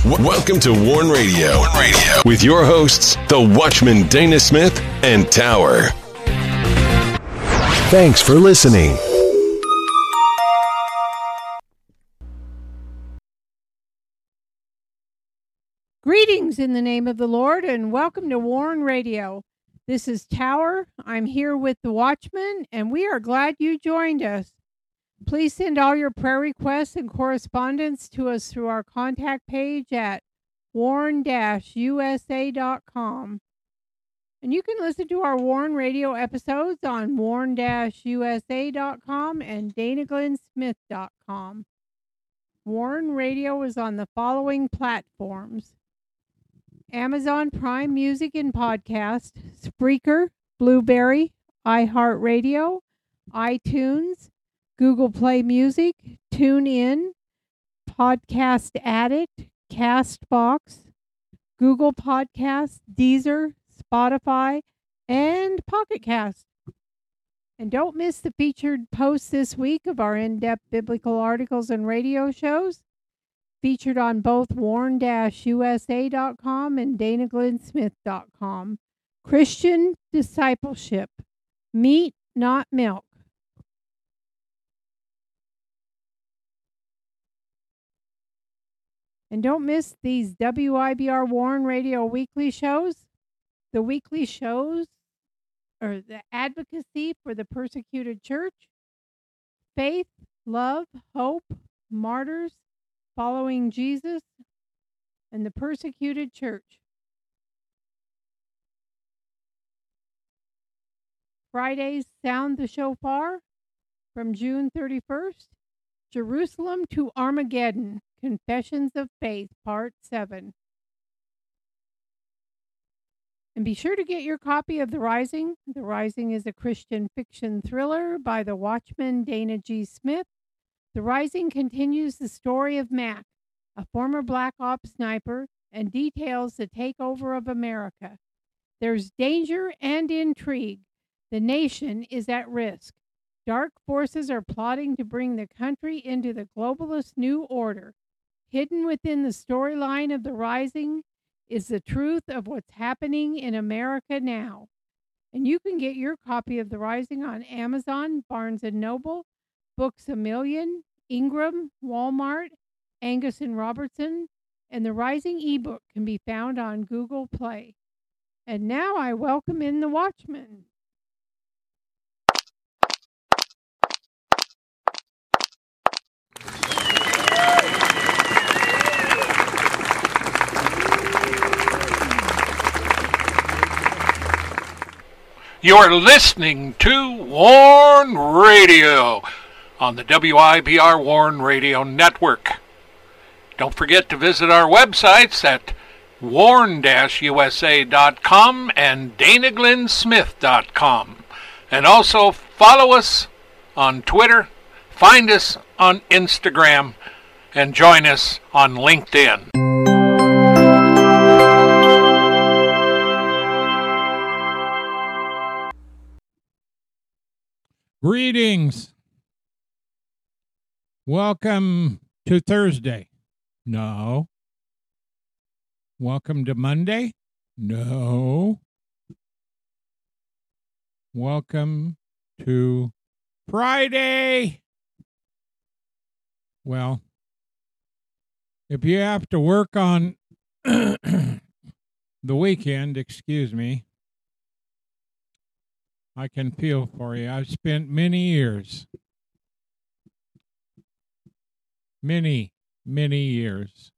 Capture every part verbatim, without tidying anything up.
W- welcome to Warn Radio. Warn Radio with your hosts, the Watchman Dana Smith and Tower. Thanks for listening. Greetings in the name of the Lord, and welcome to Warn Radio. This is Tower. I'm here with the Watchman, and we are glad you joined us. Please send all your prayer requests and correspondence to us through our contact page at warn dash u s a dot com. And you can listen to our Warn Radio episodes on warn dash u s a dot com and dana glenn smith dot com. Warn Radio is on the following platforms: Amazon Prime Music and Podcast, Spreaker, Blueberry, iHeartRadio, iTunes, Google Play Music, TuneIn, Podcast Addict, Castbox, Google Podcasts, Deezer, Spotify, and Pocket Cast. And don't miss the featured posts this week of our in-depth biblical articles and radio shows, featured on both warn dash u s a dot com and dana glenn smith dot com. Christian discipleship, meat, not milk. And don't miss these W I B R Warn Radio weekly shows. The weekly shows are the advocacy for the persecuted church, faith, love, hope, martyrs, following Jesus, and the persecuted church. Fridays, Sound the Shofar from June thirty-first. Jerusalem to Armageddon, Confessions of Faith, Part seven. And be sure to get your copy of The Rising. The Rising is a Christian fiction thriller by the Watchman Dana G. Smith. The Rising continues the story of Mac, a former Black Ops sniper, and details the takeover of America. There's danger and intrigue. The nation is at risk. Dark forces are plotting to bring the country into the globalist new order. Hidden within the storyline of The Rising is the truth of what's happening in America now. And you can get your copy of The Rising on Amazon, Barnes and Noble, Books A Million, Ingram, Walmart, Angus and Robertson, and The Rising ebook can be found on Google Play. And now I welcome in the Watchman. You're listening to Warn Radio on the W I B R Warn Radio Network. Don't forget to visit our websites at warn dash u s a dot com and dana glenn smith dot com. And also follow us on Twitter, find us on Instagram, and join us on LinkedIn. Greetings. Welcome to Thursday. No. Welcome to Monday. No. Welcome to Friday. Well, if you have to work on the weekend, excuse me, I can feel for you. I've spent many years, many, many years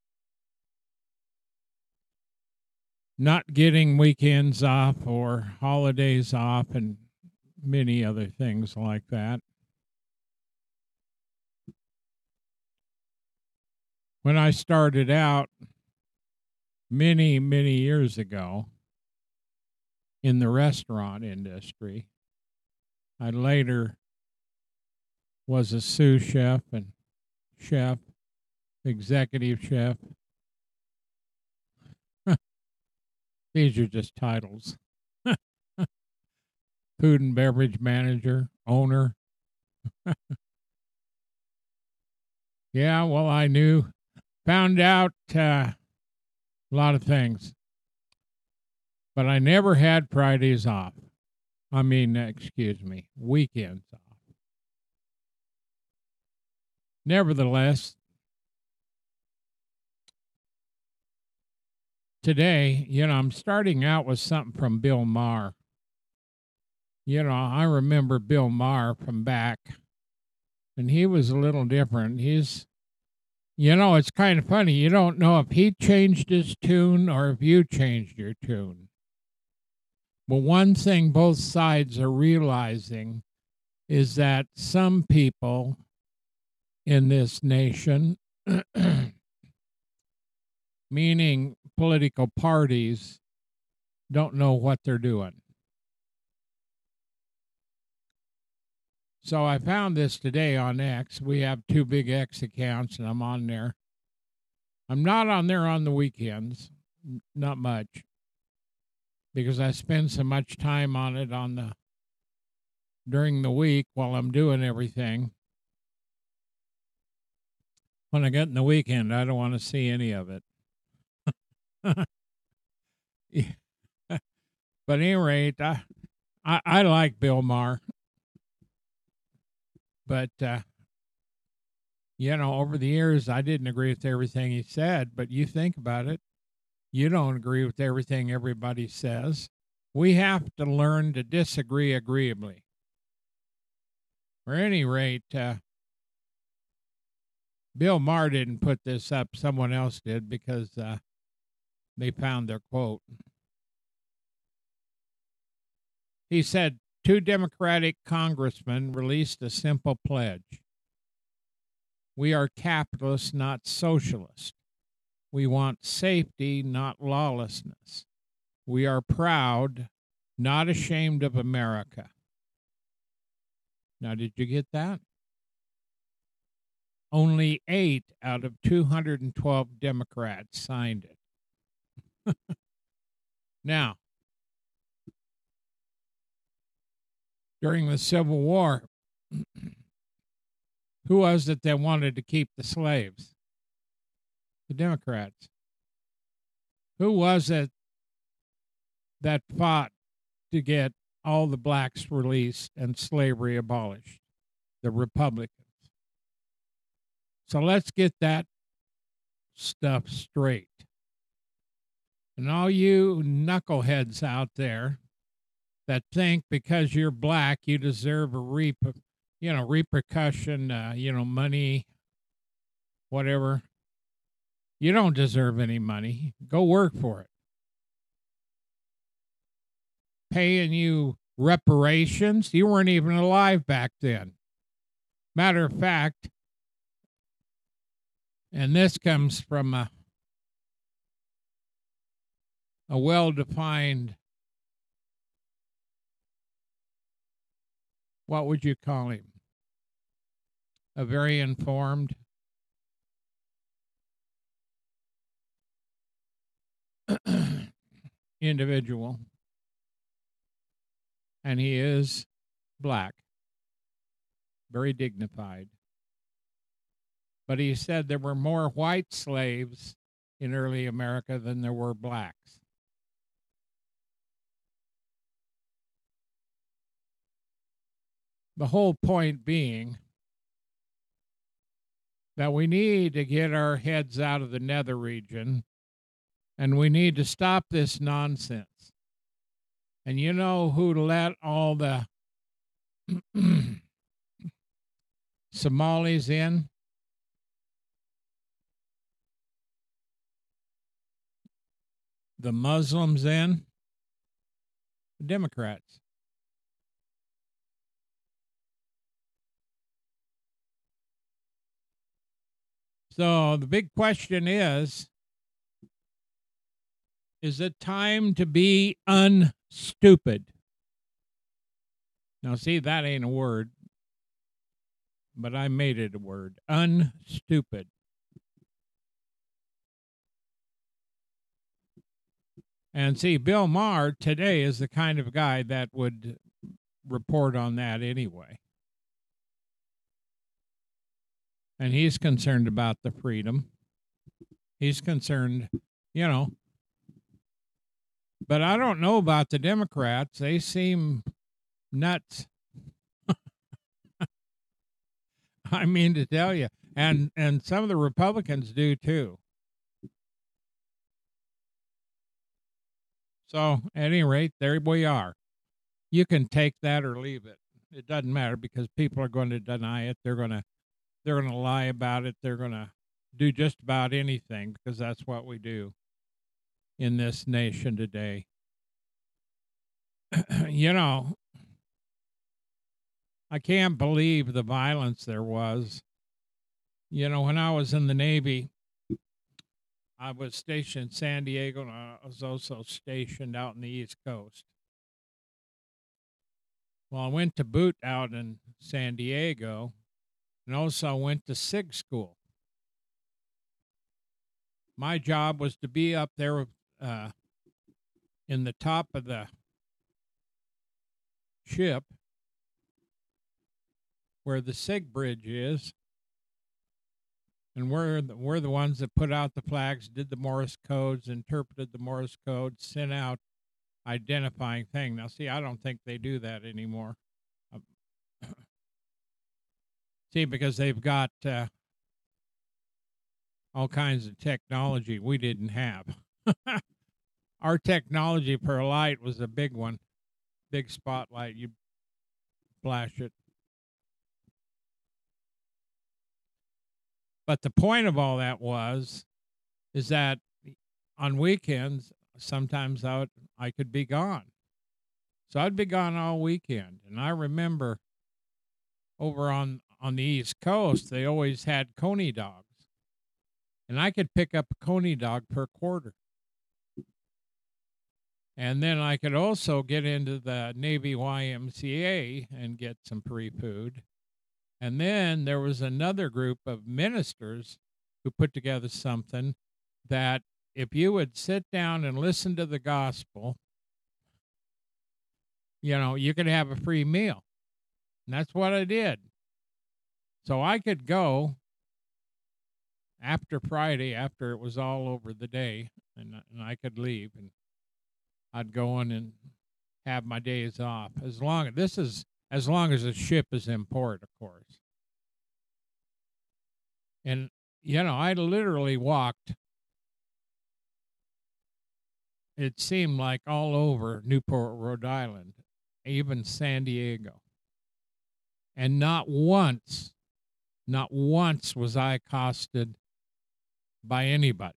not getting weekends off or holidays off and many other things like that. When I started out many, many years ago in the restaurant industry, I later was a sous chef and chef, executive chef. These are just titles. Food and beverage manager, owner. Yeah, well, I knew, found out uh, a lot of things. But I never had Fridays off. I mean, excuse me, weekends off. Nevertheless, today, you know, I'm starting out with something from Bill Maher. You know, I remember Bill Maher from back, and he was a little different. He's, you know, it's kind of funny. You don't know if he changed his tune or if you changed your tune. But one thing both sides are realizing is that some people in this nation, meaning political parties, don't know what they're doing. So I found this today on X. We have two big X accounts, and I'm on there. I'm not on there on the weekends, not much, because I spend so much time on it on the during the week while I'm doing everything. When I get in the weekend, I don't want to see any of it. Yeah. But at any rate, I, I, I like Bill Maher. But, uh, you know, over the years, I didn't agree with everything he said. But you think about it. You don't agree with everything everybody says. We have to learn to disagree agreeably. Or at any rate, uh, Bill Maher didn't put this up. Someone else did because uh, they found their quote. He said, two Democratic congressmen released a simple pledge. We are capitalists, not socialists. We want safety, not lawlessness. We are proud, not ashamed of America. Now, did you get that? Only eight out of two hundred twelve Democrats signed it. Now, during the Civil War, who was it that wanted to keep the slaves? The Democrats. Who was it that fought to get all the blacks released and slavery abolished? The Republicans. So let's get that stuff straight. And all you knuckleheads out there that think because you're black you deserve a reap, you know, repercussion, uh, you know, money, whatever. You don't deserve any money. Go work for it. Paying you reparations. You weren't even alive back then. Matter of fact, and this comes from a, a well-defined, what would you call him? A very informed individual. And he is black, very dignified. But he said there were more white slaves in early America than there were blacks. The whole point being that we need to get our heads out of the nether region and we need to stop this nonsense. And you know who let all the Somalis in? The Muslims in? The Democrats. So the big question is, is it time to be unstupid? Now, see, that ain't a word, but I made it a word. Unstupid. And see, Bill Maher today is the kind of guy that would report on that anyway. And he's concerned about the freedom. He's concerned, you know. But I don't know about the Democrats. They seem nuts. I mean to tell you. And and some of the Republicans do too. So at any rate, there we are. You can take that or leave it. It doesn't matter because people are going to deny it. They're going to they're going to lie about it. They're going to do just about anything because that's what we do in this nation today. You know, I can't believe the violence there was. You know, when I was in the Navy, I was stationed in San Diego, and I was also stationed out in the East Coast. Well, I went to boot out in San Diego, and also went to SIG school. My job was to be up there uh, in the top of the ship where the SIG bridge is, and we're the, we're the ones that put out the flags, did the Morse codes, interpreted the Morse codes, sent out identifying thing. Now, see, I don't think they do that anymore. Um, see, because they've got uh, all kinds of technology we didn't have. Our technology for a light was a big one, big spotlight. You flash it. But the point of all that was, is that on weekends, sometimes I would, I could be gone. So I'd be gone all weekend. And I remember over on, on the East Coast, they always had coney dogs. And I could pick up a coney dog per quarter. And then I could also get into the Navy Y M C A and get some free food. And then there was another group of ministers who put together something that if you would sit down and listen to the gospel, you know, you could have a free meal. And that's what I did. So I could go after Friday, after it was all over the day, and, and I could leave, and I'd go in and have my days off. As long this is as long as the ship is in port, of course. And, you know, I literally walked, it seemed like all over Newport, Rhode Island, even San Diego. And not once, not once was I accosted by anybody.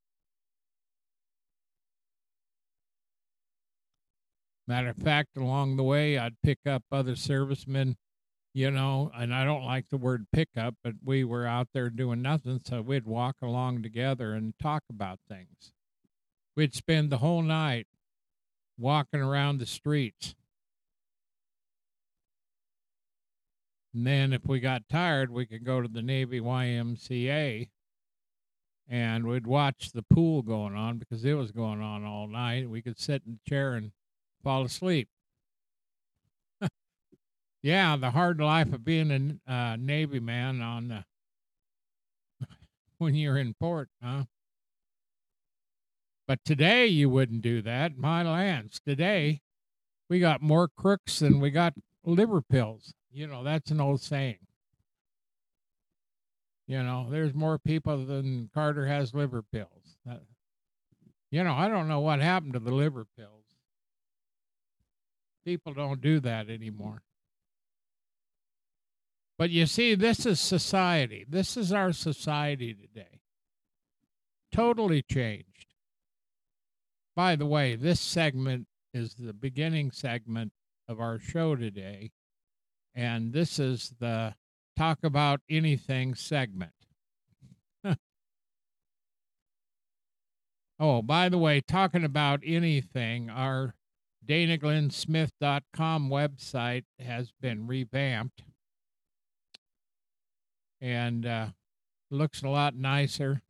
Matter of fact, along the way, I'd pick up other servicemen, you know, and I don't like the word pickup, but we were out there doing nothing, so we'd walk along together and talk about things. We'd spend the whole night walking around the streets. And then if we got tired, we could go to the Navy Y M C A, and we'd watch the pool going on because it was going on all night. We could sit in the chair and fall asleep. Yeah, the hard life of being a uh, Navy man on the when you're in port, huh? But today you wouldn't do that. My lands, today we got more crooks than we got liver pills. You know, that's an old saying. You know, there's more people than Carter has liver pills. Uh, you know, I don't know what happened to the liver pills. People don't do that anymore. But you see, this is society. This is our society today. Totally changed. By the way, this segment is the beginning segment of our show today. And this is the Talk About Anything segment. Oh, by the way, talking about anything, our Dana Glenn Smith dot com website has been revamped and uh, looks a lot nicer.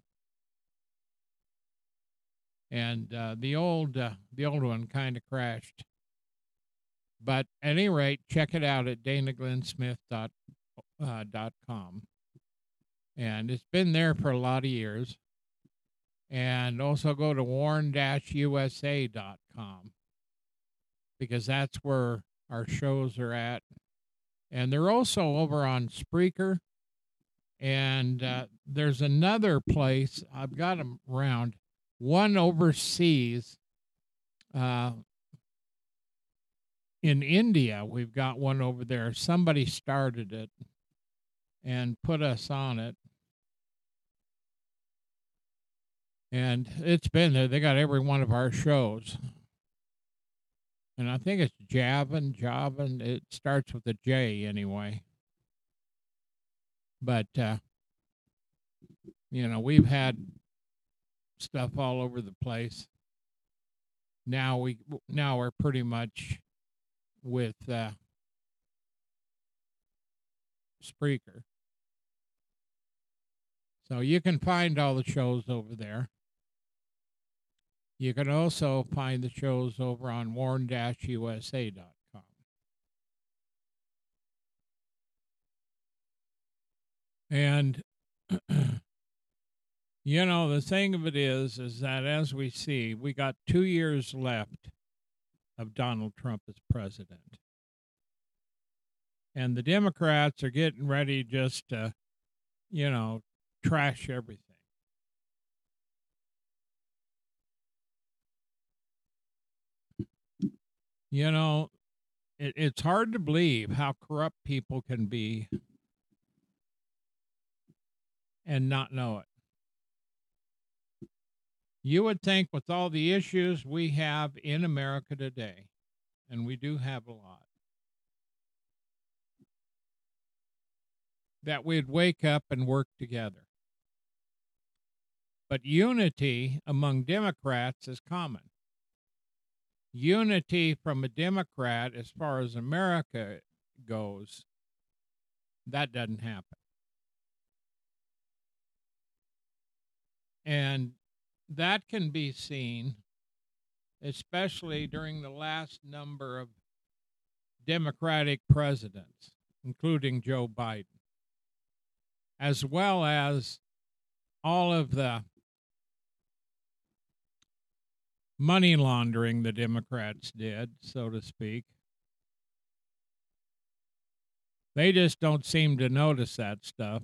And uh, the old uh, the old one kind of crashed. But at any rate, check it out at Dana Glenn Smith dot com. And it's been there for a lot of years. And also go to warn dash U S A dot com because that's where our shows are at. And they're also over on Spreaker. And uh, there's another place, I've got them around, one overseas. Uh, in India, we've got one over there. Somebody started it and put us on it. And it's been there. They got every one of our shows. And I think it's Javan, Javan. It starts with a J anyway. But, uh, you know, we've had stuff all over the place. Now we now we're pretty much with uh, Spreaker. So you can find all the shows over there. You can also find the shows over on warn dash U S A dot com. And, you know, the thing of it is, is that as we see, we got two years left of Donald Trump as president. And the Democrats are getting ready just to, you know, trash everything. You know, it, it's hard to believe how corrupt people can be and not know it. You would think with all the issues we have in America today, and we do have a lot, that we'd wake up and work together. But unity among Democrats is common. Unity from a Democrat, as far as America goes, that doesn't happen. And that can be seen, especially during the last number of Democratic presidents, including Joe Biden, as well as all of the money laundering the Democrats did, so to speak. They just don't seem to notice that stuff.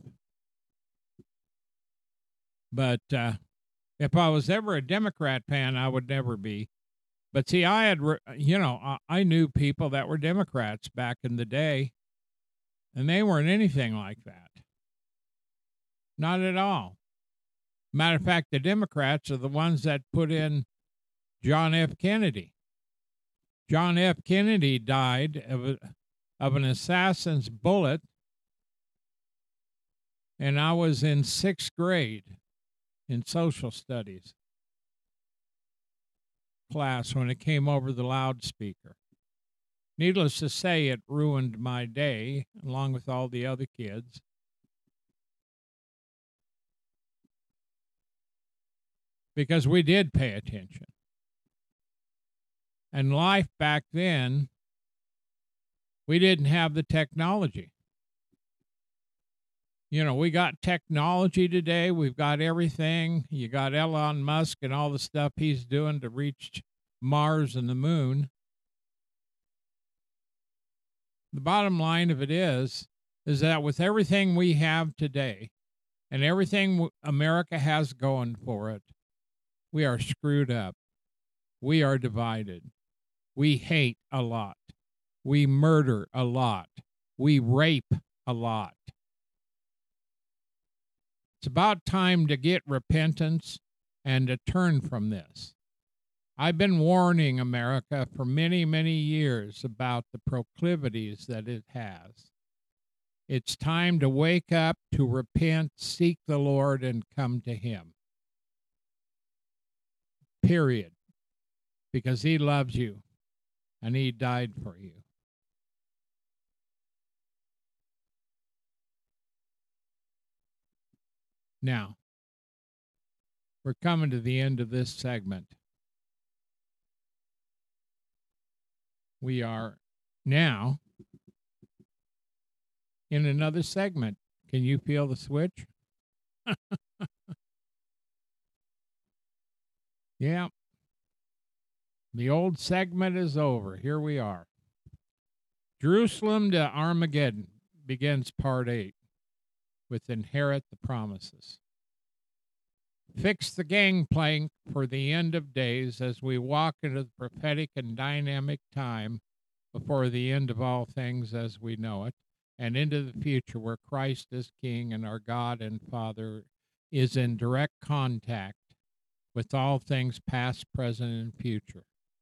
But uh, if I was ever a Democrat fan, I would never be. But see, I had, you know, I knew people that were Democrats back in the day, and they weren't anything like that. Not at all. Matter of fact, the Democrats are the ones that put in John F. Kennedy. John F. Kennedy died of, a, of an assassin's bullet, and I was in sixth grade in social studies class when it came over the loudspeaker. Needless to say, it ruined my day, along with all the other kids. Because we did pay attention. And life back then, we didn't have the technology. You know, we got technology today. We've got everything. You got Elon Musk and all the stuff he's doing to reach Mars and the moon. The bottom line of it is, is that with everything we have today and everything America has going for it, we are screwed up. We are divided. We hate a lot. We murder a lot. We rape a lot. It's about time to get repentance and to turn from this. I've been warning America for many, many years about the proclivities that it has. It's time to wake up, to repent, seek the Lord, and come to Him. Period. Because He loves you. And He died for you. Now, we're coming to the end of this segment. We are now in another segment. Can you feel the switch? Yeah. The old segment is over. Here we are. Jerusalem to Armageddon begins part eight with Inherit the Promises. Fix the gangplank for the end of days as we walk into the prophetic and dynamic time before the end of all things as we know it, and into the future where Christ is King and our God and Father is in direct contact with all things past, present, and future.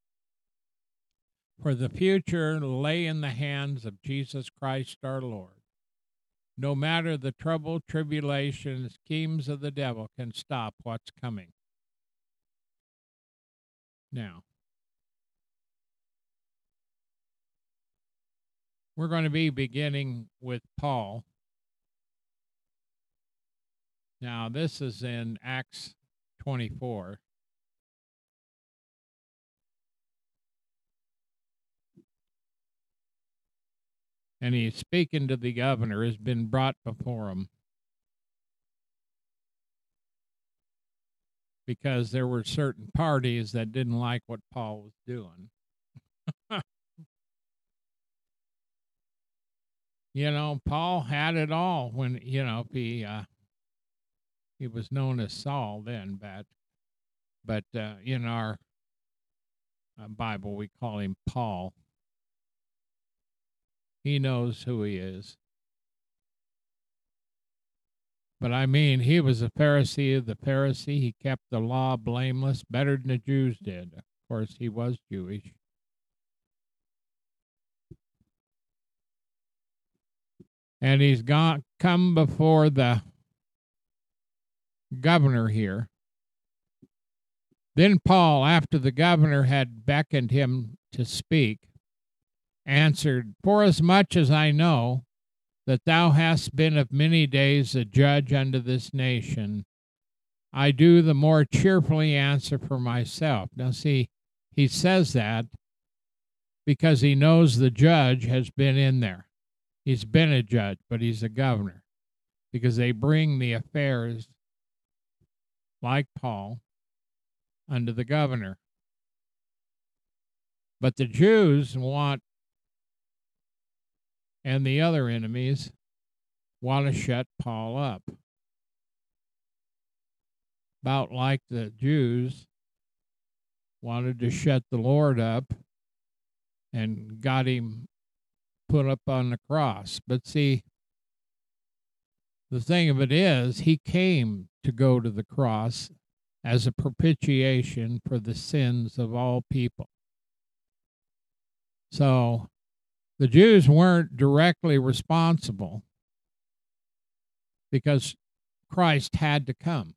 For the future lay in the hands of Jesus Christ our Lord. No matter the trouble, tribulation, schemes of the devil can stop what's coming. Now, we're going to be beginning with Paul. Now, this is in Acts twenty-four. And he's speaking to the governor, has been brought before him. Because there were certain parties that didn't like what Paul was doing. You know, Paul had it all when, you know, he uh, he was known as Saul then, but, but uh, in our uh, Bible we call him Paul. He knows who he is. But I mean, he was a Pharisee of the Pharisee. He kept the law blameless, better than the Jews did. Of course, he was Jewish. And he's gone, come before the governor here. Then Paul, after the governor had beckoned him to speak, answered, Forasmuch as I know that thou hast been of many days a judge unto this nation, I do the more cheerfully answer for myself. Now see, he says that because he knows the judge has been in there. He's been a judge, but he's a governor, because they bring the affairs, like Paul, unto the governor. But the Jews want, and the other enemies, want to shut Paul up. About like the Jews wanted to shut the Lord up and got him put up on the cross. But see, the thing of it is, he came to go to the cross as a propitiation for the sins of all people. So the Jews weren't directly responsible because Christ had to come.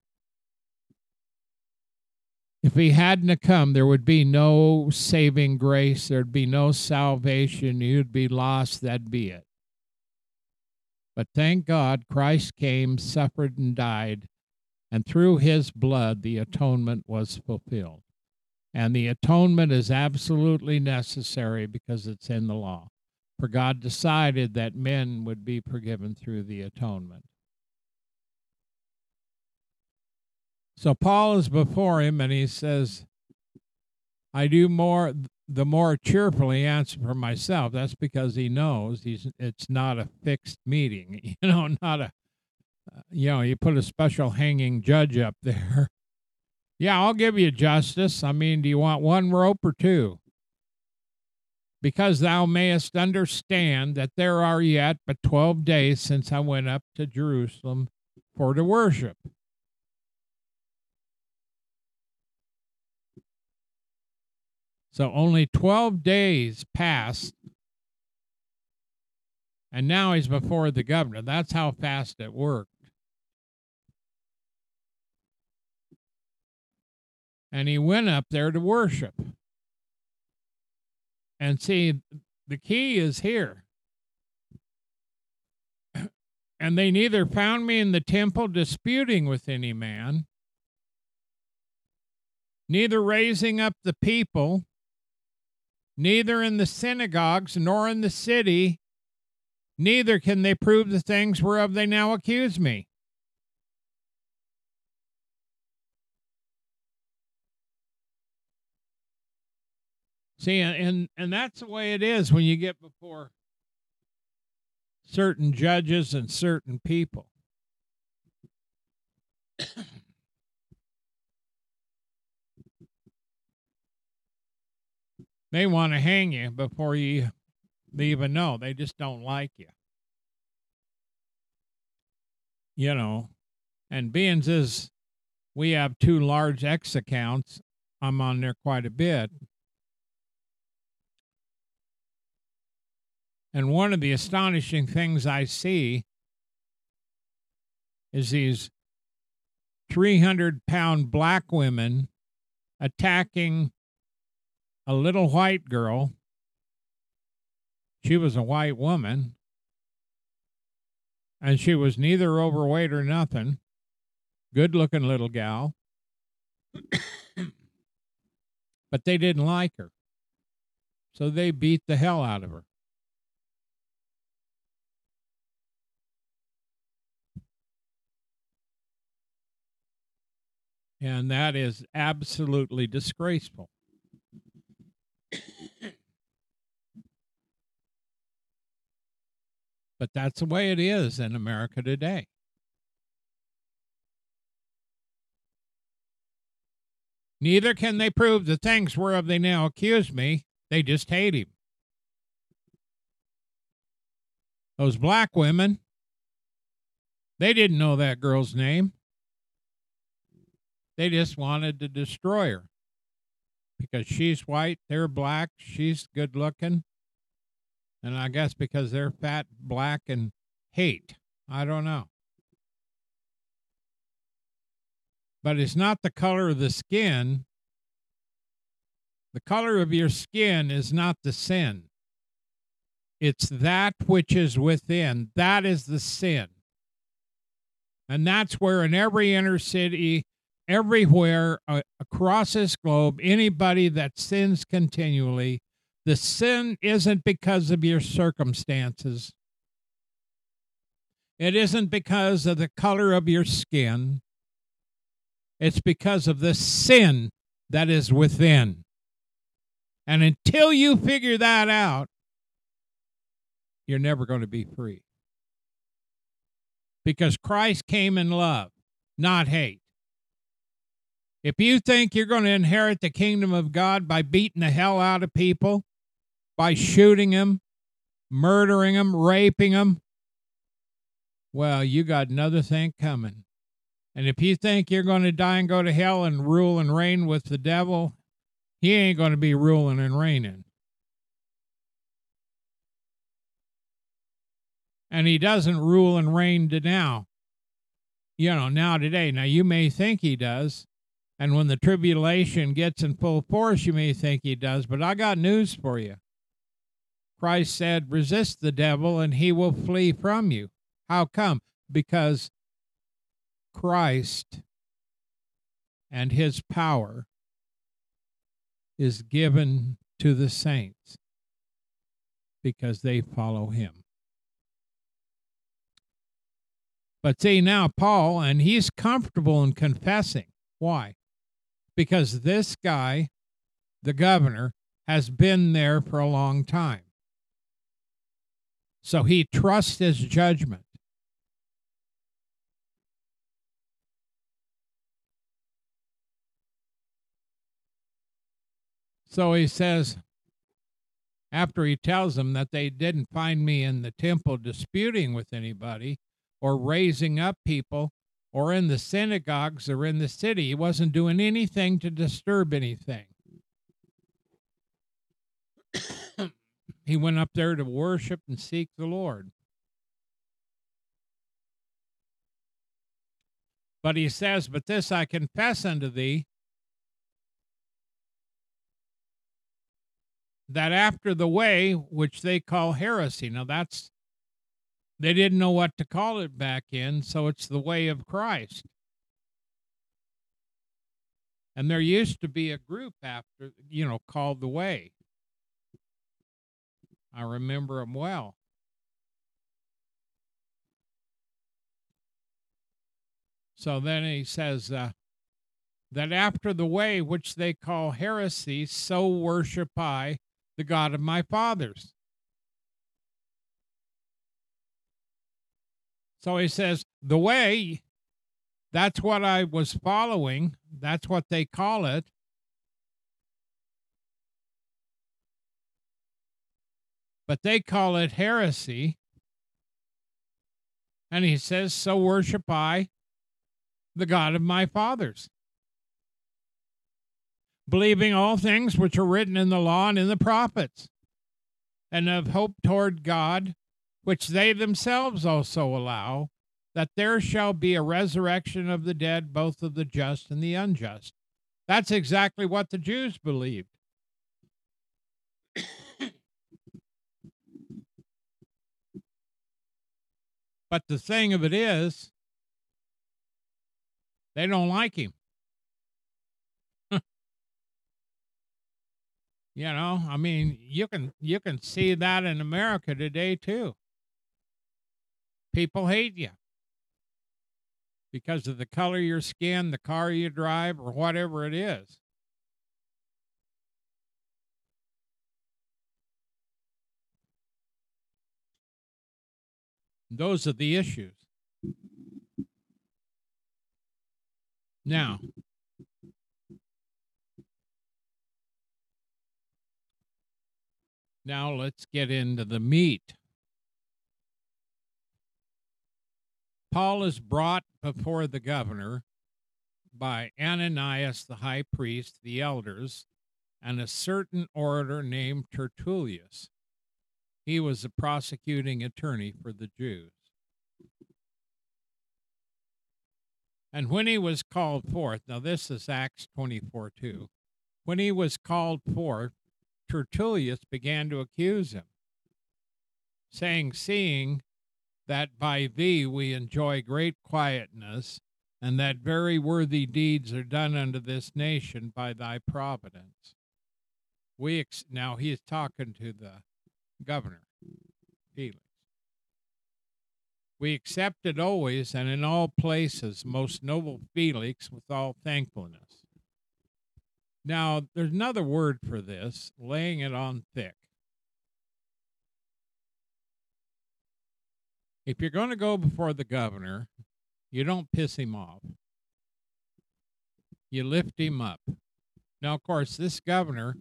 If he hadn't come, there would be no saving grace. There'd be no salvation. You'd be lost. That'd be it. But thank God, Christ came, suffered, and died, and through his blood, the atonement was fulfilled. And the atonement is absolutely necessary because it's in the law. For God decided that men would be forgiven through the atonement. So Paul is before him, and he says, I do more, the more cheerfully answer for myself. That's because he knows he's it's not a fixed meeting. You know, not a, uh, you know, you put a special hanging judge up there. Yeah, I'll give you justice. I mean, do you want one rope or two? Because thou mayest understand that there are yet but twelve days since I went up to Jerusalem for to worship. So only twelve days passed, and now he's before the governor. That's how fast it worked. And he went up there to worship. And see, the key is here. And they neither found me in the temple disputing with any man, neither raising up the people, neither in the synagogues nor in the city, neither can they prove the things whereof they now accuse me. See, and and that's the way it is when you get before certain judges and certain people. They want to hang you before you they even know. They just don't like you. You know, and being as we have two large X accounts, I'm on there quite a bit. And one of the astonishing things I see is these three hundred pound black women attacking a little white girl. She was a white woman, and she was neither overweight or nothing. Good-looking little gal. But they didn't like her, so they beat the hell out of her. And that is absolutely disgraceful. But that's the way it is in America today. Neither can they prove the things whereof they now accuse me. They just hate him. Those black women, they didn't know that girl's name. They just wanted to destroy her. Because she's white, they're black, she's good looking. And I guess because they're fat, black, and hate. I don't know. But it's not the color of the skin. The color of your skin is not the sin. It's that which is within. That is the sin. And that's where in every inner city, everywhere uh, across this globe, anybody that sins continually, the sin isn't because of your circumstances. It isn't because of the color of your skin. It's because of the sin that is within. And until you figure that out, you're never going to be free. Because Christ came in love, not hate. If you think you're going to inherit the kingdom of God by beating the hell out of people, by shooting them, murdering them, raping them, well, you got another thing coming. And if you think you're going to die and go to hell and rule and reign with the devil, he ain't going to be ruling and reigning. And he doesn't rule and reign to now. You know, now today. Now, you may think he does. And when the tribulation gets in full force, you may think he does. But I got news for you. Christ said, resist the devil and he will flee from you. How come? Because Christ and his power is given to the saints because they follow him. But see now Paul, and he's comfortable in confessing. Why? Because this guy, the governor, has been there for a long time. So he trusts his judgment. So he says, after he tells them that they didn't find me in the temple disputing with anybody or raising up people or in the synagogues or in the city, he wasn't doing anything to disturb anything. He went up there to worship and seek the Lord. But he says, but this I confess unto thee, that after the way which they call heresy. Now that's, they didn't know what to call it back in, so it's the way of Christ. And there used to be a group after, you know, called the Way. I remember them well. So then he says, uh, that after the way which they call heresy, so worship I the God of my fathers. So he says, the way, that's what I was following. That's what they call it. But they call it heresy. And he says, so worship I the God of my fathers, believing all things which are written in the law and in the prophets, and of hope toward God, which they themselves also allow, that there shall be a resurrection of the dead, both of the just and the unjust. That's exactly what the Jews believed. But the thing of it is, they don't like him. You know, I mean, you can you can see that in America today too. People hate you because of the color of your skin, the car you drive, or whatever it is. Those are the issues. Now, now let's get into the meat. Paul is brought before the governor by Ananias the high priest, the elders, and a certain orator named Tertullius. He was the prosecuting attorney for the Jews. And when he was called forth, now this is Acts twenty-four two, when he was called forth, Tertullius began to accuse him, saying, seeing that by thee we enjoy great quietness, and that very worthy deeds are done unto this nation by thy providence. We ex- now he is talking to the governor, Felix. We accept it always and in all places, most noble Felix, with all thankfulness. Now, there's another word for this, laying it on thick. If you're going to go before the governor, you don't piss him off. You lift him up. Now, of course, this governor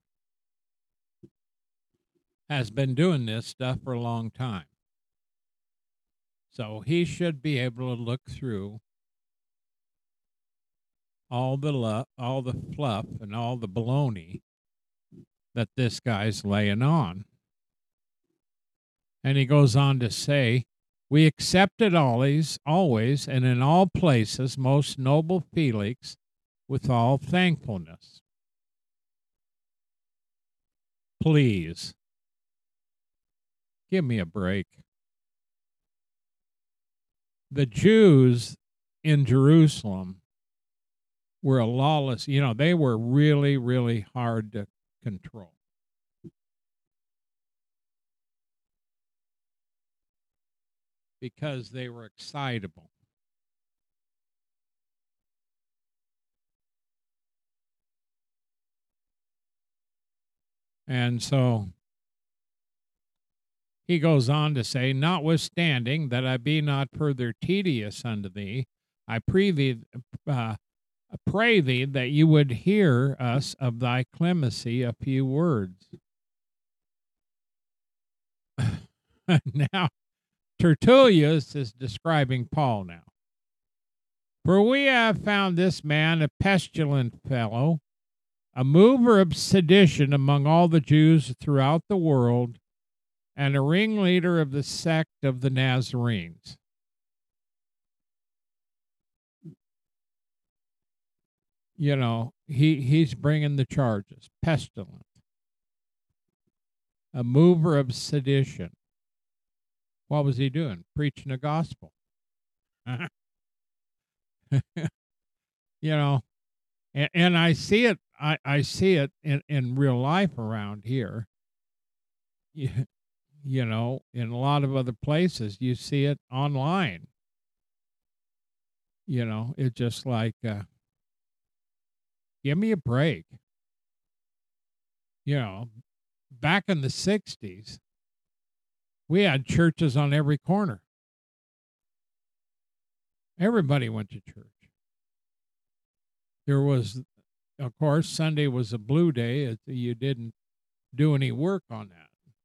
has been doing this stuff for a long time. So he should be able to look through all the lu- all the fluff and all the baloney that this guy's laying on. And he goes on to say, we accept it always, always, and in all places, most noble Felix, with all thankfulness. Please, give me a break. The Jews in Jerusalem were a lawless, you know, they were really, really hard to control. Because they were excitable. And so he goes on to say, notwithstanding that I be not further tedious unto thee, I pray thee, uh, pray thee that you would hear us of thy clemency a few words. Now, Tertullius is describing Paul now. For we have found this man a pestilent fellow, a mover of sedition among all the Jews throughout the world, and a ringleader of the sect of the Nazarenes. You know, he, he's bringing the charges. Pestilent. A mover of sedition. What was he doing? Preaching the gospel. You know, and, and I see it, I, I see it in, in real life around here. You, you know, in a lot of other places, you see it online. You know, it's just like, uh, Give me a break. You know, back in the sixties, we had churches on every corner. Everybody went to church. There was, of course, Sunday was a blue day. You didn't do any work on that.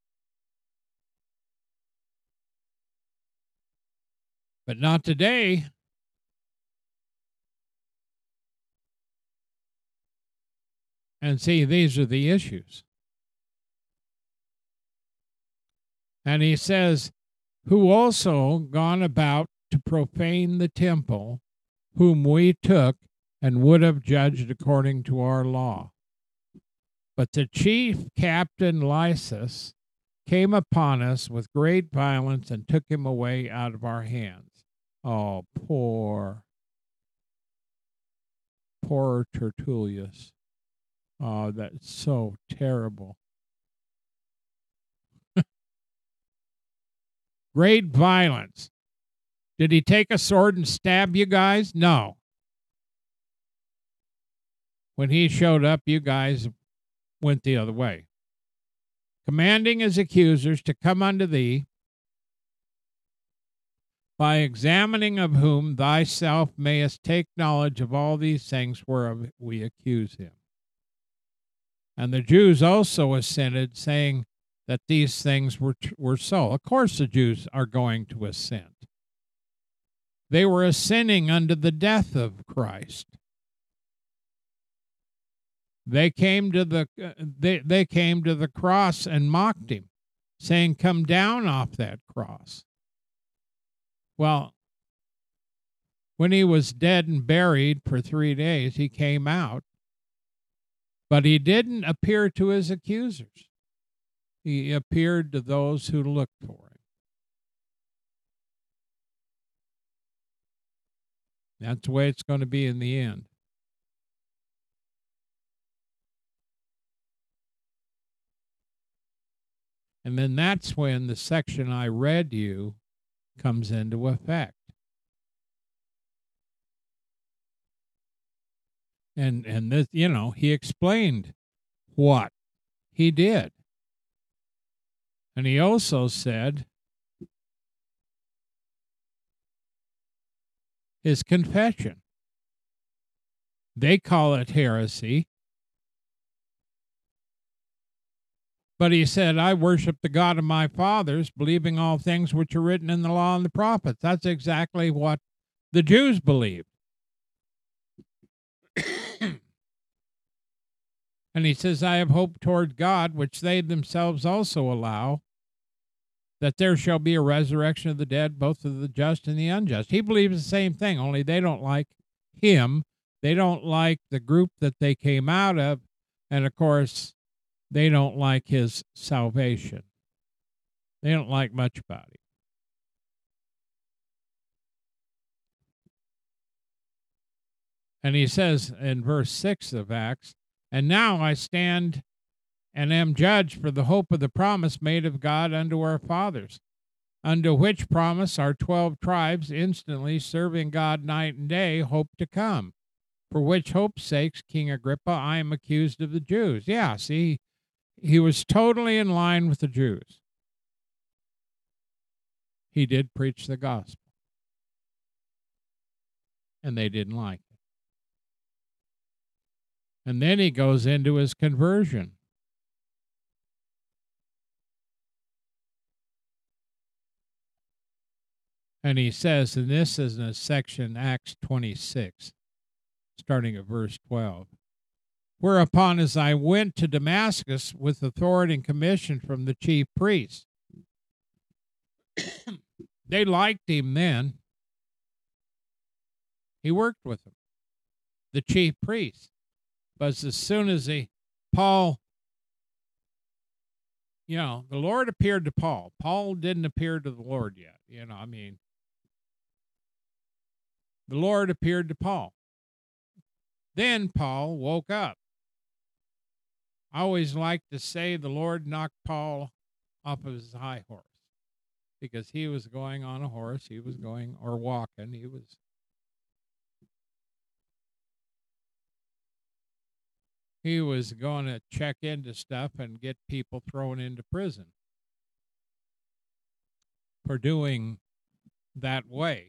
But not today. And see, these are the issues. And he says, who also gone about to profane the temple, whom we took and would have judged according to our law. But the chief captain Lysis came upon us with great violence and took him away out of our hands. Oh, poor, poor Tertullius. Oh, that's so terrible. Great violence. Did he take a sword and stab you guys? No. When he showed up, you guys went the other way. Commanding his accusers to come unto thee, by examining of whom thyself mayest take knowledge of all these things whereof we accuse him. And the Jews also assented, saying that these things were were so. Of course the Jews are going to assent. They were assenting unto the death of Christ. They came to the uh, they, they came to the cross and mocked him, saying, come down off that cross. Well, when he was dead and buried for three days, he came out. But he didn't appear to his accusers. He appeared to those who looked for him. That's the way it's going to be in the end. And then that's when the section I read you comes into effect. And and this, you know, he explained what he did. And he also said his confession. They call it heresy. But he said, I worship the God of my fathers, believing all things which are written in the law and the prophets. That's exactly what the Jews believed. And he says, I have hope toward God, which they themselves also allow, that there shall be a resurrection of the dead, both of the just and the unjust. He believes the same thing, only they don't like him. They don't like the group that they came out of. And, of course, they don't like his salvation. They don't like much about it. And he says in verse six of Acts, and now I stand and am judged for the hope of the promise made of God unto our fathers, unto which promise our twelve tribes, instantly serving God night and day, hope to come. For which hope's sakes, King Agrippa, I am accused of the Jews. Yeah, see, he was totally in line with the Jews. He did preach the gospel. And they didn't like it. And then he goes into his conversion. And he says, and this is in section Acts twenty-six, starting at verse twelve. Whereupon, as I went to Damascus with authority and commission from the chief priests, they liked him then. He worked with them, the chief priests. But as soon as he, Paul, you know, the Lord appeared to Paul. Paul didn't appear to the Lord yet. You know, I mean, the Lord appeared to Paul. Then Paul woke up. I always like to say the Lord knocked Paul off of his high horse because he was going on a horse. He was going, or walking. He was he was going to check into stuff and get people thrown into prison for doing that way.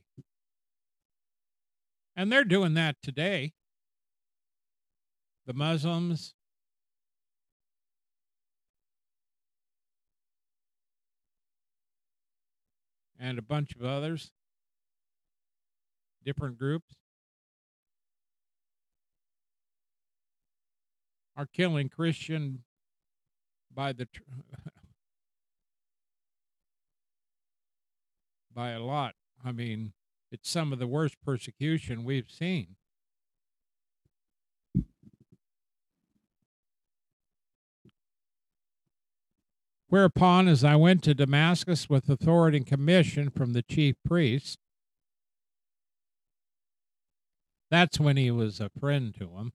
And they're doing that today. The Muslims, and a bunch of others, different groups, are killing Christian by the tr- by a lot. I mean, it's some of the worst persecution we've seen. Whereupon, as I went to Damascus with authority and commission from the chief priests, that's when he was a friend to him.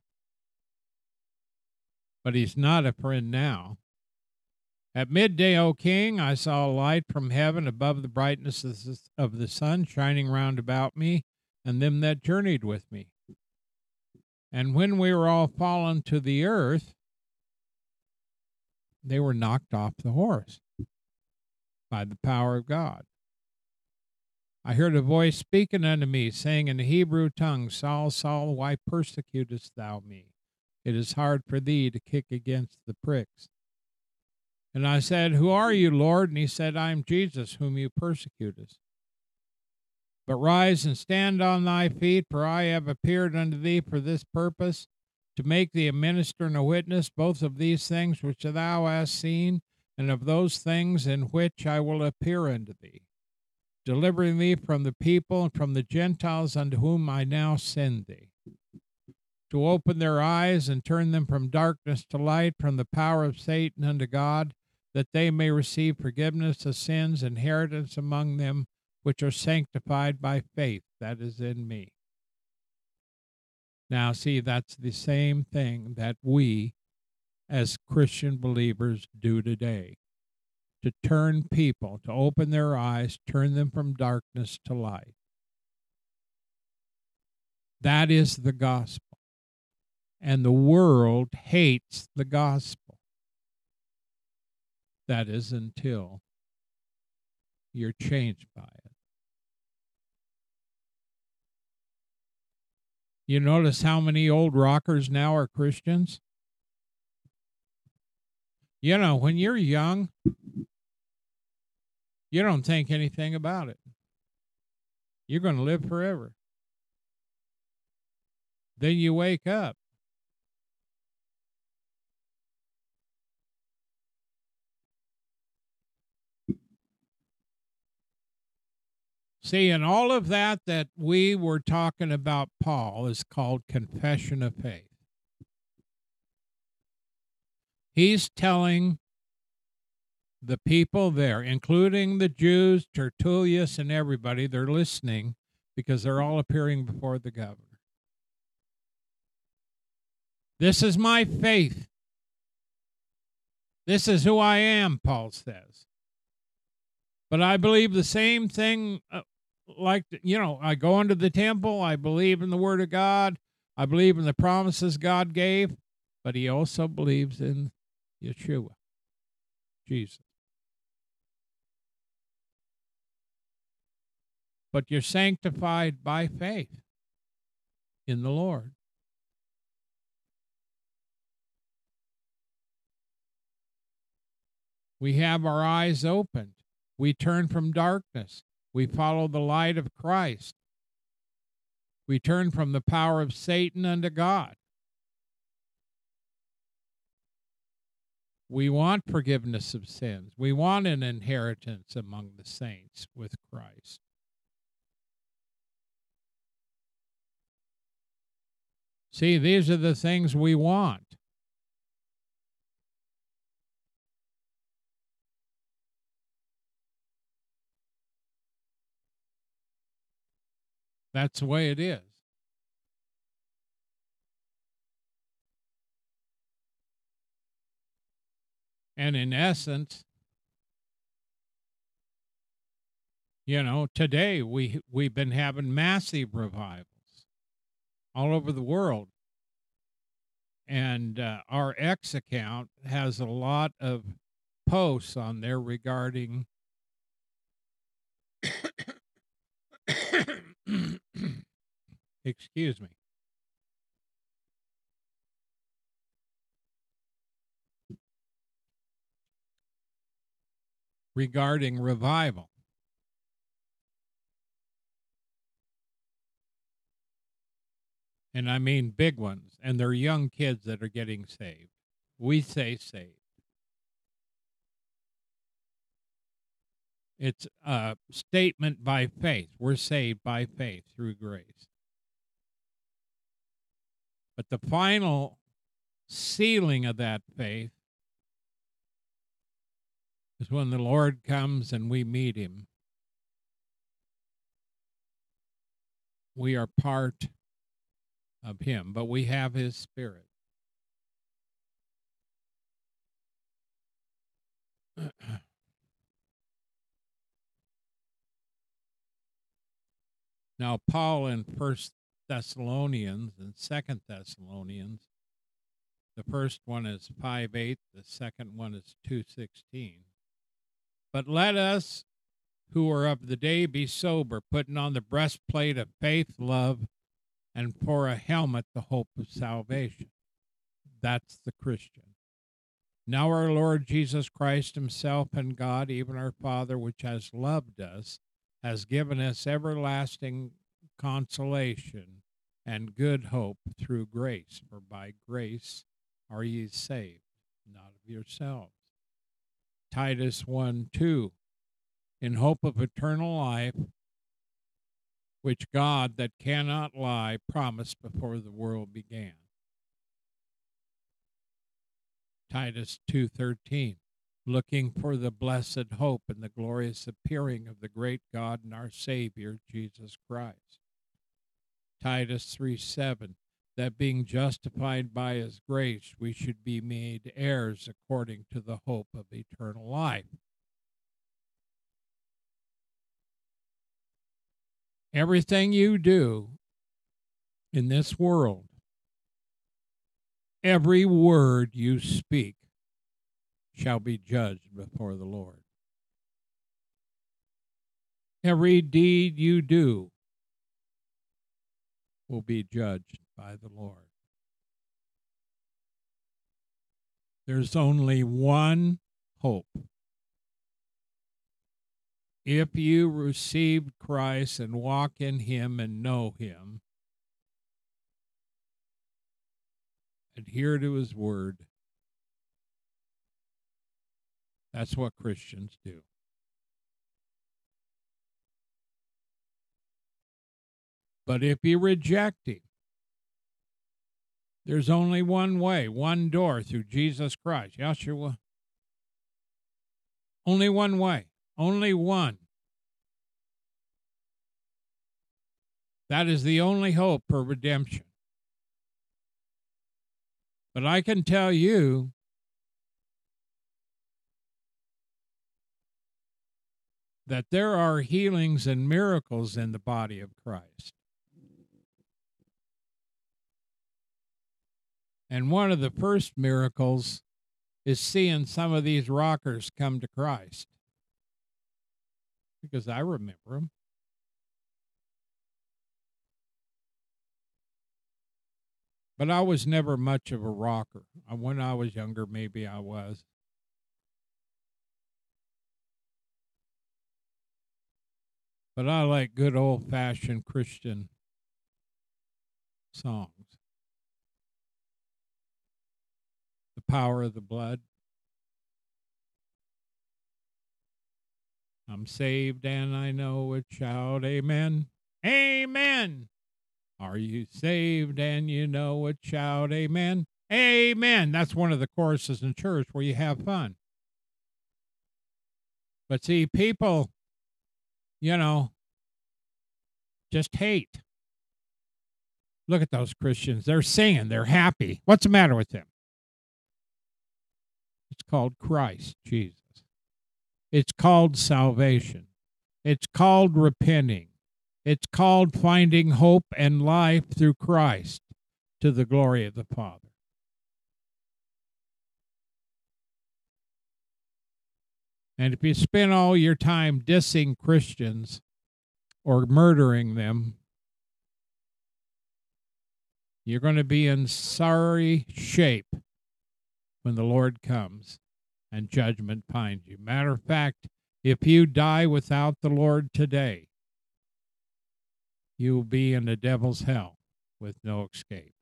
But he's not a friend now. At midday, O king, I saw a light from heaven above the brightness of the sun shining round about me and them that journeyed with me. And when we were all fallen to the earth, they were knocked off the horse by the power of God. I heard a voice speaking unto me, saying in the Hebrew tongue, Saul, Saul, why persecutest thou me? It is hard for thee to kick against the pricks. And I said, Who are you, Lord? And he said, I am Jesus, whom you persecutest. But rise and stand on thy feet, for I have appeared unto thee for this purpose, to make thee a minister and a witness both of these things which thou hast seen, and of those things in which I will appear unto thee, delivering thee from the people and from the Gentiles unto whom I now send thee, to open their eyes and turn them from darkness to light, from the power of Satan unto God, that they may receive forgiveness of sins, inheritance among them which are sanctified by faith that is in me. Now, see, that's the same thing that we as Christian believers do today, to turn people, to open their eyes, turn them from darkness to light. That is the gospel. And the world hates the gospel. That is until you're changed by it. You notice how many old rockers now are Christians? You know, when you're young, you don't think anything about it. You're going to live forever. Then you wake up. See, and all of that that we were talking about Paul is called confession of faith. He's telling the people there, including the Jews, Tertullius, and everybody, they're listening because they're all appearing before the governor. This is my faith. This is who I am, Paul says. But I believe the same thing, uh, like, you know, I go into the temple, I believe in the Word of God, I believe in the promises God gave, but he also believes in Yeshua, Jesus. But you're sanctified by faith in the Lord. We have our eyes opened. We turn from darkness. We follow the light of Christ. We turn from the power of Satan unto God. We want forgiveness of sins. We want an inheritance among the saints with Christ. See, these are the things we want. That's the way it is. And in essence, you know, today we, we've been having massive revivals all over the world. and uh, our X account has a lot of posts on there regarding excuse me. Regarding revival. And I mean big ones. And they're young kids that are getting saved. We say saved. It's a statement by faith. We're saved by faith through grace. But the final sealing of that faith is when the Lord comes and we meet him. We are part of him, but we have his Spirit. Now, Paul in First Thessalonians and Second Thessalonians, the first one is five eight, the second one is two sixteen. But let us who are of the day be sober, putting on the breastplate of faith, love, and for a helmet the hope of salvation. That's the Christian. Now our Lord Jesus Christ himself and God, even our Father, which has loved us, has given us everlasting consolation and good hope through grace. For by grace are ye saved, not of yourselves. Titus one two, in hope of eternal life, which God that cannot lie promised before the world began. Titus two thirteen, looking for the blessed hope and the glorious appearing of the great God and our Savior, Jesus Christ. Titus three seven, that being justified by his grace, we should be made heirs according to the hope of eternal life. Everything you do in this world, every word you speak shall be judged before the Lord. Every deed you do will be judged by the Lord. There's only one hope. If you received Christ and walk in him and know him, adhere to his word, that's what Christians do. But if you reject him, there's only one way, one door through Jesus Christ, Yeshua. Only one way, only one. That is the only hope for redemption. But I can tell you that there are healings and miracles in the body of Christ. And one of the first miracles is seeing some of these rockers come to Christ. Because I remember them. But I was never much of a rocker. When I was younger, maybe I was. But I like good old-fashioned Christian songs. The power of the blood. I'm saved and I know it. Shout amen. Amen. Are you saved and you know it? Shout amen. Amen. That's one of the choruses in church where you have fun. But see, people, you know, just hate. Look at those Christians. They're singing. They're happy. What's the matter with them? It's called Christ Jesus. It's called salvation. It's called repenting. It's called finding hope and life through Christ to the glory of the Father. And if you spend all your time dissing Christians or murdering them, you're going to be in sorry shape when the Lord comes and judgment finds you. Matter of fact, if you die without the Lord today, you will be in the devil's hell with no escape.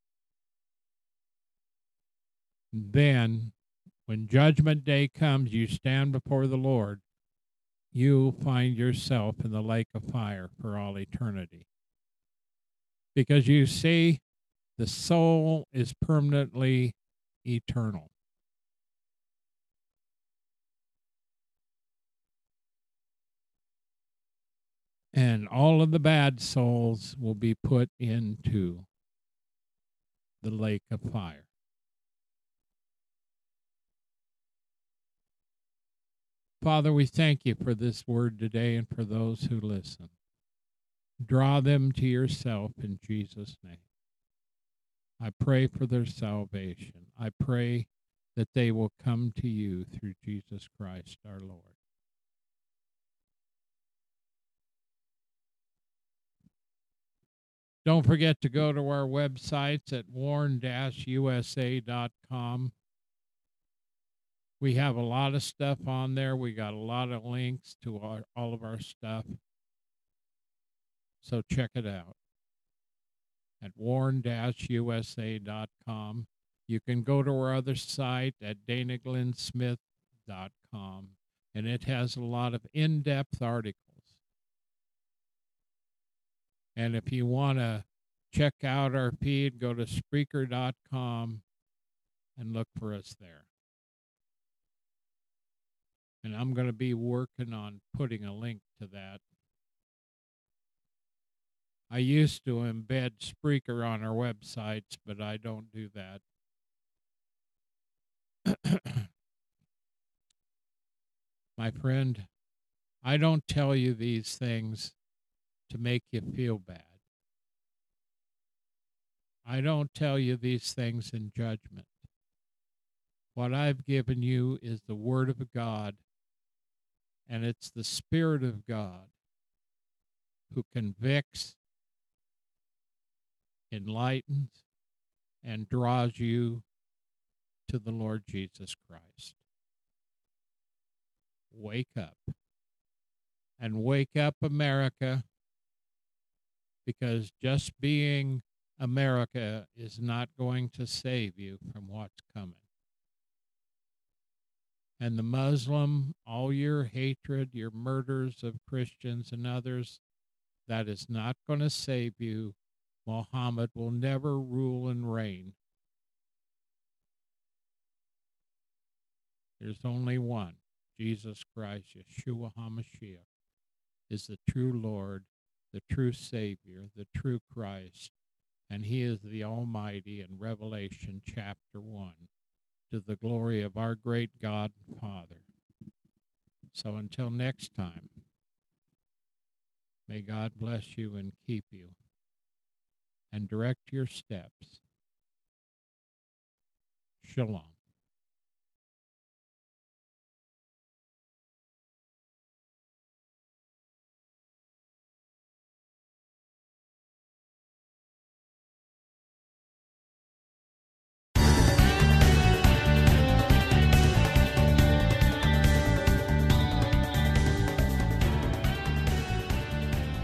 Then, when judgment day comes, you stand before the Lord, you'll find yourself in the lake of fire for all eternity. Because you see, the soul is permanently eternal. And all of the bad souls will be put into the lake of fire. Father, we thank you for this word today and for those who listen. Draw them to yourself in Jesus' name. I pray for their salvation. I pray that they will come to you through Jesus Christ our Lord. Don't forget to go to our websites at warn dash U S A dot com. We have a lot of stuff on there. We got a lot of links to our, all of our stuff. So check it out at warn dash U S A dot com. You can go to our other site at dana glenn smith dot com, and it has a lot of in-depth articles. And if you want to check out our feed, go to Spreaker dot com and look for us there. And I'm going to be working on putting a link to that. I used to embed Spreaker on our websites, but I don't do that. My friend, I don't tell you these things to make you feel bad. I don't tell you these things in judgment. What I've given you is the Word of God, and it's the Spirit of God who convicts, enlightens, and draws you to the Lord Jesus Christ. Wake up. And wake up, America, because just being America is not going to save you from what's coming. And the Muslim, all your hatred, your murders of Christians and others, that is not going to save you. Muhammad will never rule and reign. There's only one, Jesus Christ, Yeshua HaMashiach, is the true Lord, the true Savior, the true Christ, and he is the Almighty in Revelation chapter one, to the glory of our great God and Father. So until next time, may God bless you and keep you and direct your steps. Shalom.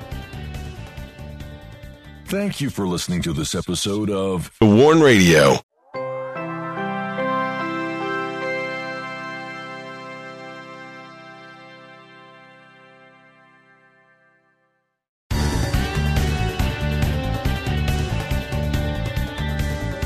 Thank you for listening to this episode of The Warn Radio.